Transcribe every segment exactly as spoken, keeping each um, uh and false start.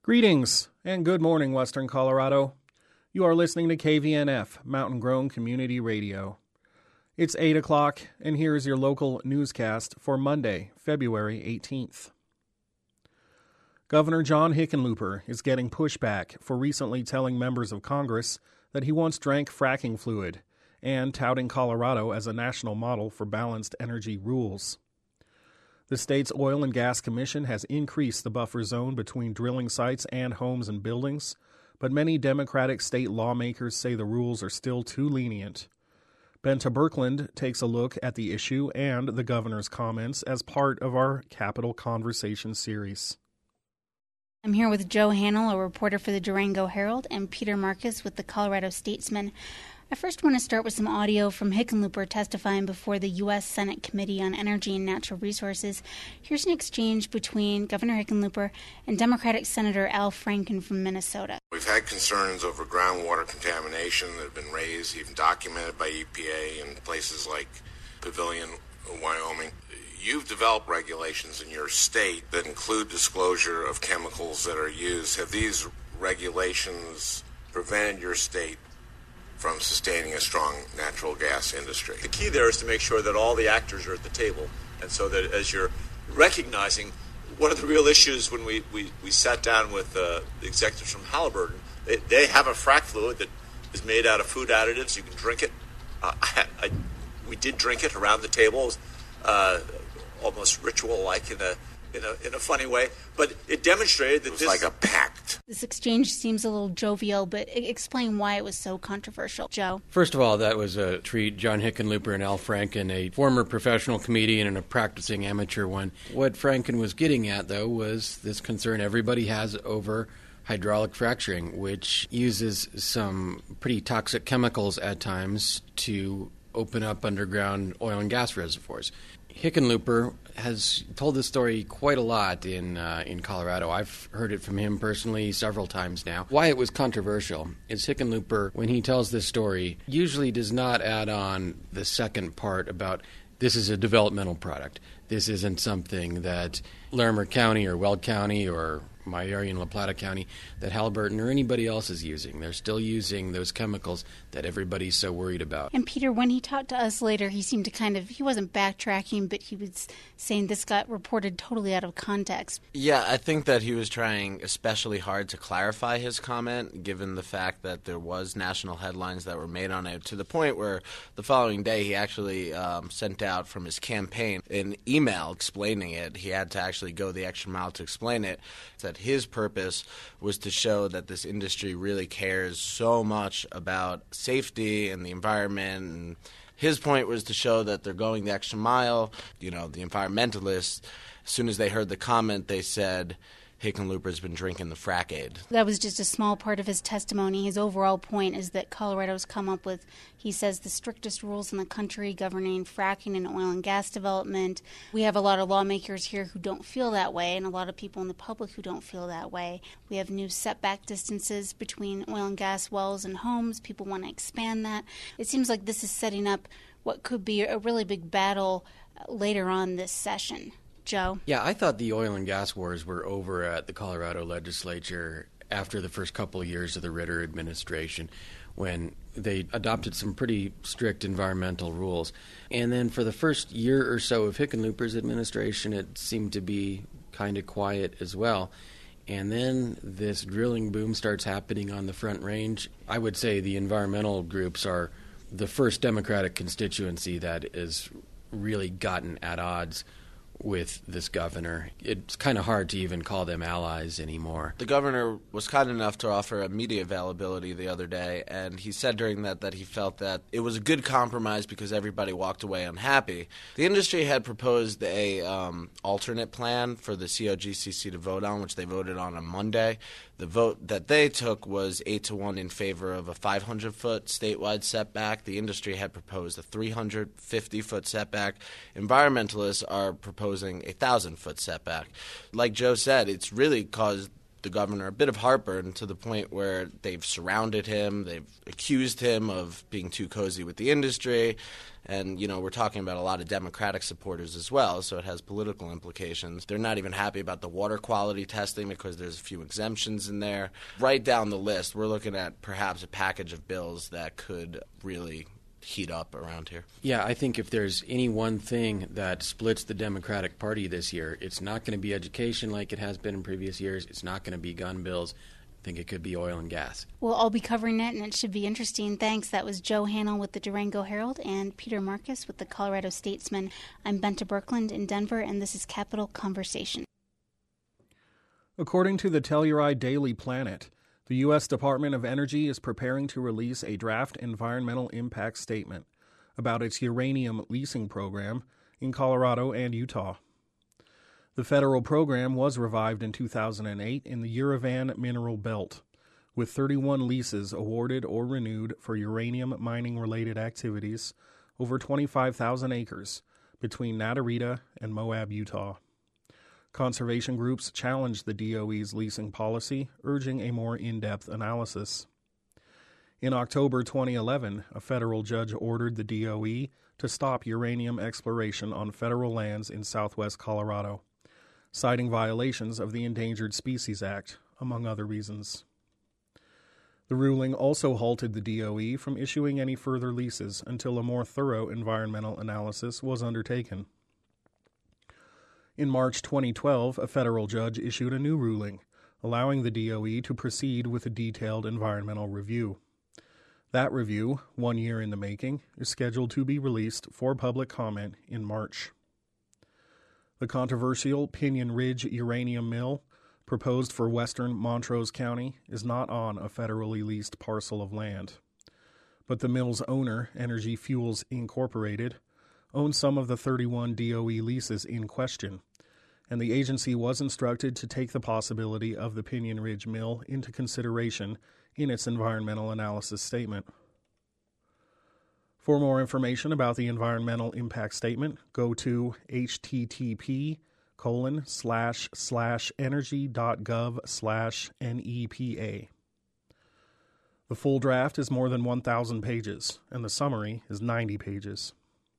Greetings and good morning, Western Colorado. You are listening to K V N F, Mountain Grown Community Radio. It's eight o'clock, and here is your local newscast for Monday, February eighteenth. Governor John Hickenlooper is getting pushback for recently telling members of Congress that he once drank fracking fluid and touting Colorado as a national model for balanced energy rules. The state's Oil and Gas Commission has increased the buffer zone between drilling sites and homes and buildings, but many Democratic state lawmakers say the rules are still too lenient. Benta Birkeland takes a look at the issue and the governor's comments as part of our Capital Conversation series. I'm here with Joe Hanel, a reporter for the Durango Herald, and Peter Marcus with the Colorado Statesman. I first want to start with some audio from Hickenlooper testifying before the U S Senate Committee on Energy and Natural Resources. Here's an exchange between Governor Hickenlooper and Democratic Senator Al Franken from Minnesota. We've had concerns over groundwater contamination that have been raised, even documented by E P A in places like Pavilion, Wyoming. You've developed regulations in your state that include disclosure of chemicals that are used. Have these regulations prevented your state from sustaining a strong natural gas industry? The key there is to make sure that all the actors are at the table, and so that as you're recognizing one of the real issues when we, we, we sat down with uh, the executives from Halliburton, they, they have a frac fluid that is made out of food additives. You can drink it. Uh, I, I, we did drink it around the table, uh, almost ritual-like in a In a, in a funny way, but it demonstrated that it was this like a pact. This exchange seems a little jovial, but explain why it was so controversial. Joe? First of all, that was a treat. John Hickenlooper and Al Franken, a former professional comedian and a practicing amateur one. What Franken was getting at, though, was this concern everybody has over hydraulic fracturing, which uses some pretty toxic chemicals at times to open up underground oil and gas reservoirs. Hickenlooper has told this story quite a lot in uh, in Colorado. I've heard it from him personally several times now. Why it was controversial is Hickenlooper, when he tells this story, usually does not add on the second part about this is a developmental product. This isn't something that Larimer County or Weld County or my area in La Plata County that Halliburton or anybody else is using. They're still using those chemicals that everybody's so worried about. And Peter, when he talked to us later, he seemed to kind of, he wasn't backtracking, but he was saying this got reported totally out of context. Yeah, I think that he was trying especially hard to clarify his comment, given the fact that there was national headlines that were made on it, to the point where the following day he actually um, sent out from his campaign an email explaining it. He had to actually go the extra mile to explain it. That his purpose was to show that this industry really cares so much about safety and the environment, and his point was to show that they're going the extra mile. You know, the environmentalists, as soon as they heard the comment, they said Hickenlooper's been drinking the frack aid. That was just a small part of his testimony. His overall point is that Colorado's come up with, he says, the strictest rules in the country governing fracking and oil and gas development. We have a lot of lawmakers here who don't feel that way, and a lot of people in the public who don't feel that way. We have new setback distances between oil and gas wells and homes. People want to expand that. It seems like this is setting up what could be a really big battle later on this session. Joe? Yeah, I thought the oil and gas wars were over at the Colorado legislature after the first couple of years of the Ritter administration, when they adopted some pretty strict environmental rules. And then for the first year or so of Hickenlooper's administration, it seemed to be kind of quiet as well. And then this drilling boom starts happening on the Front Range. I would say the environmental groups are the first Democratic constituency that has really gotten at odds with this governor. It's kind of hard to even call them allies anymore. The governor was kind enough to offer a media availability the other day, and he said during that that he felt that it was a good compromise because everybody walked away unhappy. The industry had proposed a um, alternate plan for the C O G C C to vote on, which they voted on on Monday. The vote that they took was eight to one in favor of a five hundred foot statewide setback. The industry had proposed a three hundred fifty foot setback. Environmentalists are proposing a one thousand foot setback. Like Joe said, it's really caused the governor a bit of heartburn to the point where they've surrounded him, they've accused him of being too cozy with the industry, and, you know, we're talking about a lot of Democratic supporters as well, so it has political implications. They're not even happy about the water quality testing because there's a few exemptions in there. Right down the list, we're looking at perhaps a package of bills that could really heat up around here. Yeah, I think if there's any one thing that splits the Democratic Party this year, it's not going to be education like it has been in previous years. It's not going to be gun bills. I think it could be oil and gas. We'll all be covering it, and it should be interesting. Thanks. That was Joe Hanel with the Durango Herald and Peter Marcus with the Colorado Statesman. I'm Benta Birkeland in Denver, and this is Capital Conversation. According to the Telluride Daily Planet, the U S Department of Energy is preparing to release a draft environmental impact statement about its uranium leasing program in Colorado and Utah. The federal program was revived in two thousand eight in the Uravan Mineral Belt, with thirty-one leases awarded or renewed for uranium mining-related activities over twenty-five thousand acres between Natarita and Moab, Utah. Conservation groups challenged the D O E's leasing policy, urging a more in-depth analysis. In October twenty eleven, a federal judge ordered the D O E to stop uranium exploration on federal lands in southwest Colorado, citing violations of the Endangered Species Act, among other reasons. The ruling also halted the D O E from issuing any further leases until a more thorough environmental analysis was undertaken. In March twenty twelve, a federal judge issued a new ruling, allowing the D O E to proceed with a detailed environmental review. That review, one year in the making, is scheduled to be released for public comment in March. The controversial Pinyon Ridge uranium mill, proposed for western Montrose County, is not on a federally leased parcel of land. But the mill's owner, Energy Fuels Incorporated, owns some of the thirty-one D O E leases in question, and the agency was instructed to take the possibility of the Pinyon Ridge Mill into consideration in its environmental analysis statement. For more information about the environmental impact statement, go to http colon slash slash energy.gov slash NEPA. The full draft is more than one thousand pages, and the summary is ninety pages.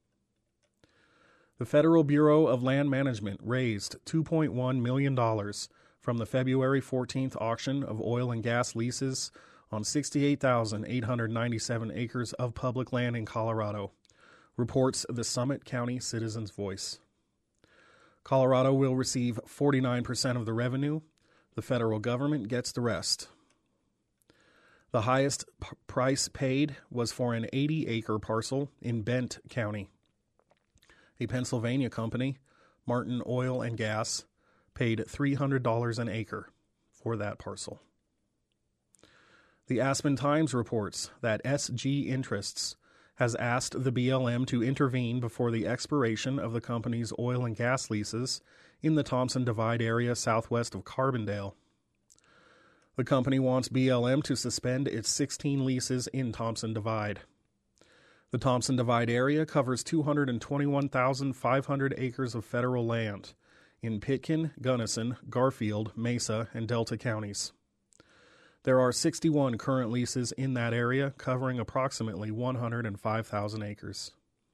The Federal Bureau of Land Management raised two point one million dollars from the February fourteenth auction of oil and gas leases on sixty-eight thousand eight hundred ninety-seven acres of public land in Colorado, reports the Summit County Citizens Voice. Colorado will receive forty-nine percent of the revenue. The federal government gets the rest. The highest p- price paid was for an eighty-acre parcel in Bent County. A Pennsylvania company, Martin Oil and Gas, paid three hundred dollars an acre for that parcel. The Aspen Times reports that S G Interests has asked the B L M to intervene before the expiration of the company's oil and gas leases in the Thompson Divide area southwest of Carbondale. The company wants B L M to suspend its sixteen leases in Thompson Divide. The Thompson Divide area covers two hundred twenty-one thousand five hundred acres of federal land in Pitkin, Gunnison, Garfield, Mesa, and Delta counties. There are sixty-one current leases in that area covering approximately one hundred five thousand acres.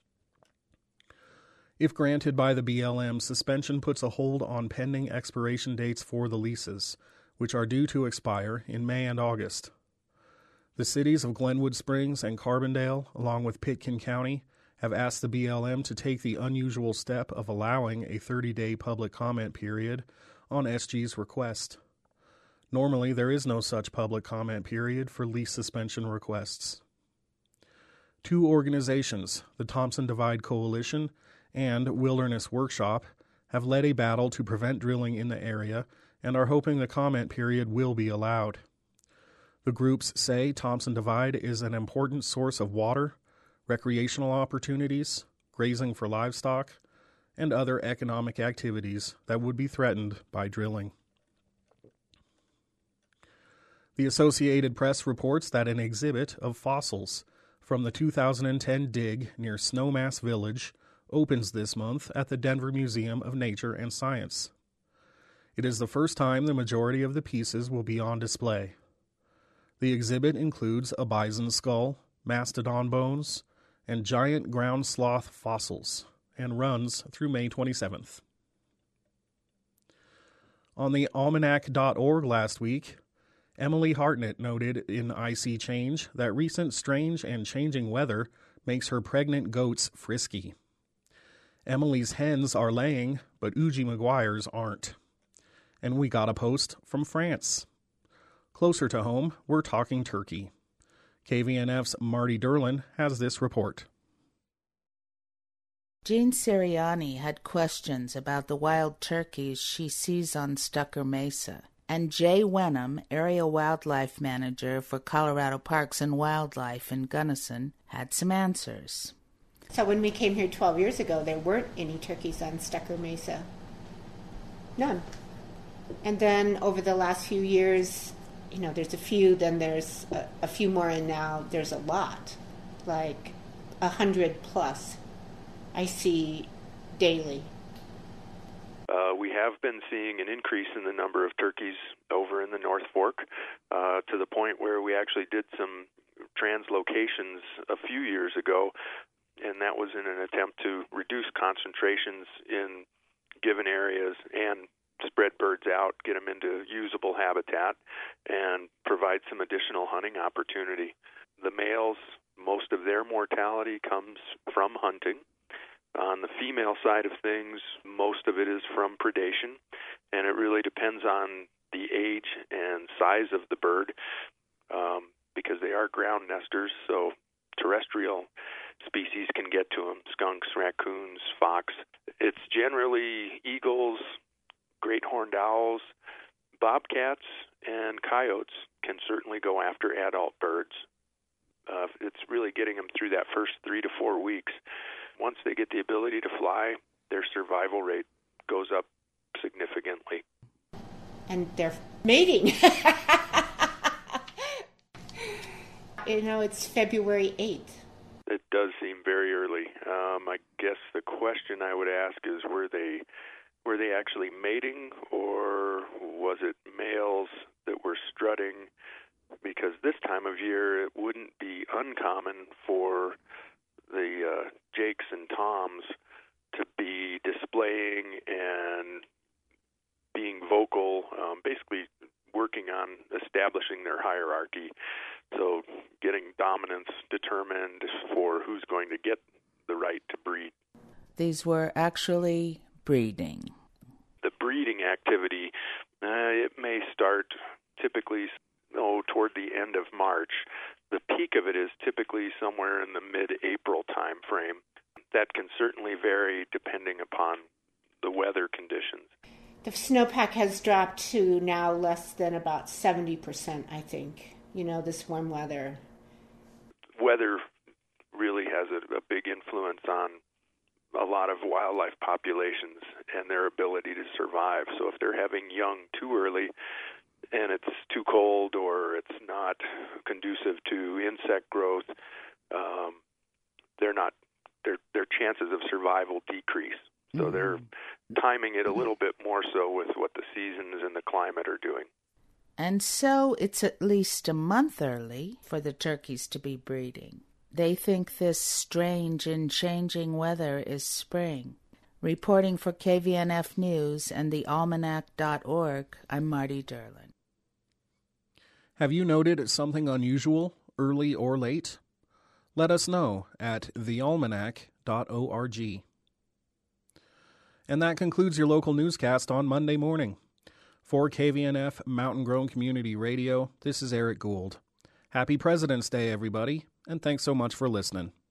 If granted by the B L M, suspension puts a hold on pending expiration dates for the leases, which are due to expire in May and August. The cities of Glenwood Springs and Carbondale, along with Pitkin County, have asked the B L M to take the unusual step of allowing a thirty-day public comment period on S G's request. Normally, there is no such public comment period for lease suspension requests. Two organizations, the Thompson Divide Coalition and Wilderness Workshop, have led a battle to prevent drilling in the area and are hoping the comment period will be allowed. The groups say Thompson Divide is an important source of water, recreational opportunities, grazing for livestock, and other economic activities that would be threatened by drilling. The Associated Press reports that an exhibit of fossils from the two thousand ten dig near Snowmass Village opens this month at the Denver Museum of Nature and Science. It is the first time the majority of the pieces will be on display. The exhibit includes a bison skull, mastodon bones, and giant ground sloth fossils, and runs through May twenty-seventh. On the almanac dot org last week, Emily Hartnett noted in I See Change that recent strange and changing weather makes her pregnant goats frisky. Emily's hens are laying, but Uji McGuire's aren't. And we got a post from France. Closer to home, we're talking turkey. K V N F's Marty Derlin has this report. Jean Sirianni had questions about the wild turkeys she sees on Stucker Mesa, and Jay Wenham, area wildlife manager for Colorado Parks and Wildlife in Gunnison, had some answers. So when we came here twelve years ago, there weren't any turkeys on Stucker Mesa. None. And then over the last few years, you know, there's a few, then there's a, a few more, and now there's a lot, like a hundred plus I see daily. Uh, we have been seeing an increase in the number of turkeys over in the North Fork, uh, to the point where we actually did some translocations a few years ago, and that was in an attempt to reduce concentrations in given areas and spread birds out, get them into usable habitat, and provide some additional hunting opportunity. The males, most of their mortality comes from hunting. On the female side of things, most of it is from predation, and it really depends on the age and size of the bird, um, because they are ground nesters, so terrestrial species can get to them, skunks, raccoons, fox. It's generally eagles, great horned owls, bobcats, and coyotes can certainly go after adult birds. Uh, it's really getting them through that first three to four weeks. Once they get the ability to fly, their survival rate goes up significantly. And they're mating. You know, it's February eighth. It does seem very early. Um, I guess the question I would ask is, were they were they actually mating, or was it males that were strutting? Because this time of year, it wouldn't be uncommon for the uh, Jakes and Toms to be displaying and being vocal, um, basically working on establishing their hierarchy. So getting dominance determined for who's going to get the right to breed. These were actually breeding. The breeding activity, uh, it may start typically oh, toward the end of March. The peak of it is typically somewhere in the mid-April time frame. That can certainly vary depending upon the weather conditions. The snowpack has dropped to now less than about seventy percent, I think, you know, this warm weather. Weather really has a, a big influence on a lot of wildlife populations and their ability to survive. So if they're having young too early, and it's too cold or it's not conducive to insect growth, um, they're not their their chances of survival decrease. So mm-hmm. they're timing it a little bit more so with what the seasons and the climate are doing. And so it's at least a month early for the turkeys to be breeding. They think this strange and changing weather is spring. Reporting for K V N F News and the almanac dot org, I'm Marty Derlin. Have you noted something unusual, early or late? Let us know at the almanac dot org. And that concludes your local newscast on Monday morning. For K V N F Mountain Grown Community Radio, this is Eric Gould. Happy President's Day, everybody, and thanks so much for listening.